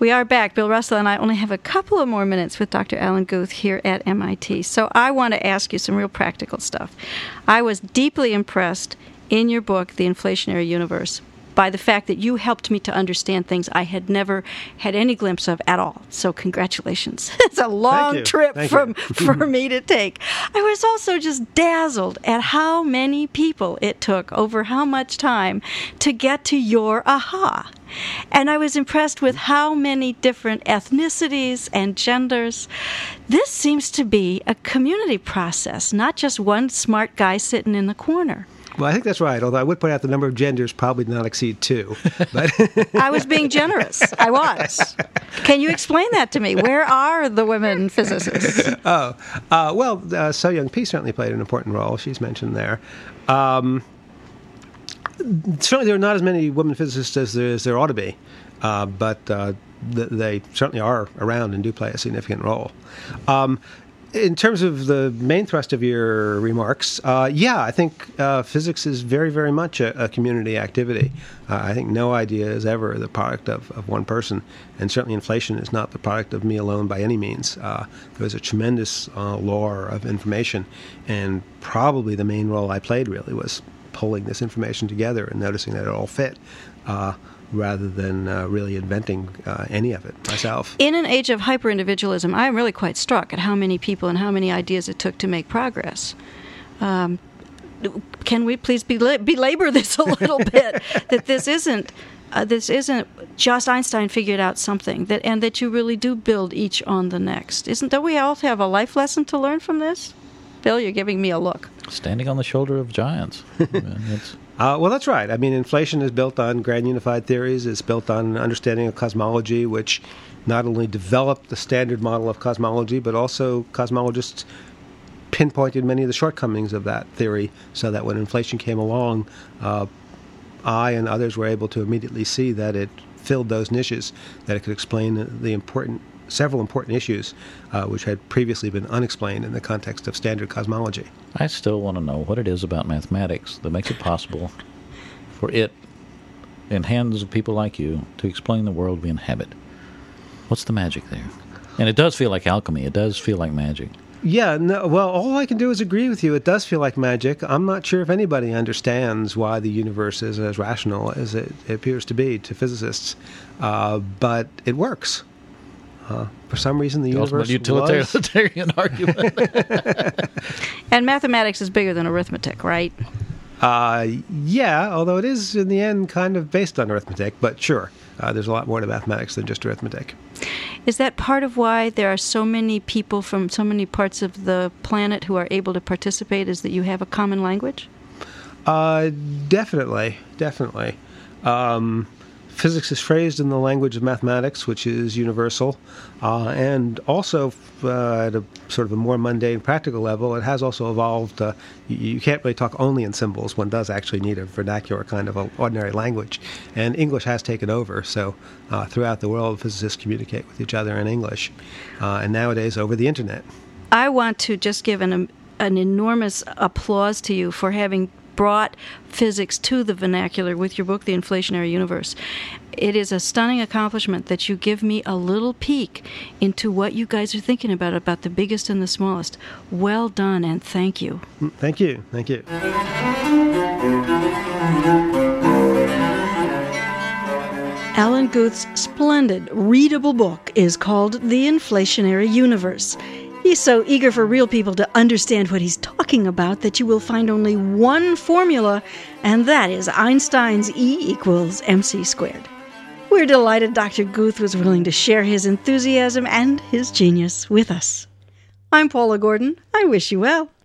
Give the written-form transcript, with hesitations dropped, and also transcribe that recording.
We are back. Bill Russell and I only have a couple of more minutes with Dr. Alan Guth here at MIT. So I want to ask you some real practical stuff. I was deeply impressed in your book, The Inflationary Universe, by the fact that you helped me to understand things I had never had any glimpse of at all. So congratulations. It's a long trip for me to take. I was also just dazzled at how many people it took over how much time to get to your aha. And I was impressed with how many different ethnicities and genders. This seems to be a community process, not just one smart guy sitting in the corner. Well, I think that's right, although I would point out the number of genders probably did not exceed 2. But I was being generous. I was. Can you explain that to me? Where are the women physicists? So Young P certainly played an important role. She's mentioned there. Certainly there are not as many women physicists as there ought to be, but they certainly are around and do play a significant role. In terms of the main thrust of your remarks, I think physics is very, very much a community activity. I think no idea is ever the product of one person, and certainly inflation is not the product of me alone by any means. There was a tremendous lore of information, and probably the main role I played really was pulling this information together and noticing that it all fit. Rather than really inventing any of it myself. In an age of hyper-individualism, I am really quite struck at how many people and how many ideas it took to make progress. Can we please belabor this a little bit, that this isn't just Einstein figured out something, and that you really do build each on the next. Don't we all have a life lesson to learn from this? Bill, you're giving me a look. Standing on the shoulder of giants. Well, that's right. I mean, inflation is built on grand unified theories. It's built on an understanding of cosmology, which not only developed the standard model of cosmology, but also cosmologists pinpointed many of the shortcomings of that theory, so that when inflation came along, I and others were able to immediately see that it filled those niches, that it could explain several important issues which had previously been unexplained in the context of standard cosmology. I still want to know what it is about mathematics that makes it possible for it, in hands of people like you, to explain the world we inhabit. What's the magic there? And it does feel like alchemy. It does feel like magic. Yeah, no, well, all I can do is agree with you. It does feel like magic. I'm not sure if anybody understands why the universe is as rational as it appears to be to physicists, but it works. For some reason, the universe utilitarian argument. And mathematics is bigger than arithmetic, right? Although it is, in the end, kind of based on arithmetic, but sure, there's a lot more to mathematics than just arithmetic. Is that part of why there are so many people from so many parts of the planet who are able to participate, is that you have a common language? Definitely. Physics is phrased in the language of mathematics, which is universal, and also at a sort of a more mundane, practical level, it has also evolved. You can't really talk only in symbols. One does actually need a vernacular kind of ordinary language, and English has taken over. So throughout the world, physicists communicate with each other in English, and nowadays over the internet. I want to just give an enormous applause to you for having brought physics to the vernacular with your book, The Inflationary Universe. It is a stunning accomplishment that you give me a little peek into what you guys are thinking about the biggest and the smallest. Well done, and thank you. Thank you. Thank you. Alan Guth's splendid, readable book is called The Inflationary Universe. He's so eager for real people to understand what he's talking about that you will find only one formula, and that is Einstein's E = mc squared. We're delighted Dr. Guth was willing to share his enthusiasm and his genius with us. I'm Paula Gordon. I wish you well.